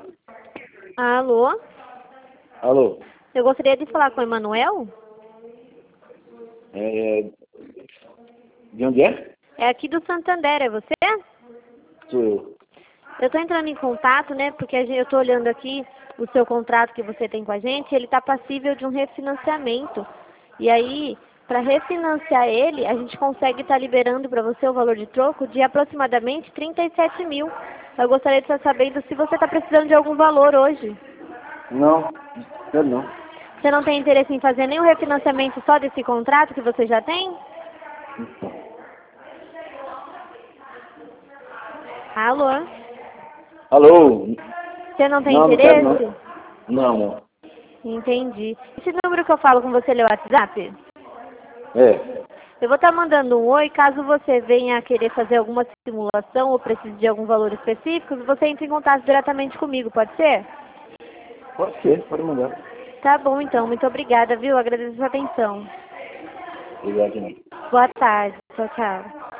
Alô? Alô? Eu gostaria de falar com o Emanuel. De onde é? É aqui do Santander, é você? Sou eu. Eu estou entrando em contato, né, porque eu estou olhando aqui o seu contrato que você tem com a gente, ele está passível de um refinanciamento. E aí, para refinanciar ele, a gente consegue estar liberando para você o valor de troco de aproximadamente 37 mil. Eu gostaria de estar sabendo se você está precisando de algum valor hoje. Não, quero não. Você não tem interesse em fazer nenhum refinanciamento só desse contrato que você já tem? Alô? Alô? Você não tem Não, não quero interesse? não. Não, não. Entendi. Esse número que eu falo com você é o WhatsApp? É. Eu vou estar mandando um oi, caso você venha querer fazer alguma simulação ou precise de algum valor específico, você entra em contato diretamente comigo, pode ser? Pode ser, pode mandar. Tá bom então, muito obrigada, viu? Agradeço a sua atenção. Obrigado, não. Boa tarde, tchau, tchau.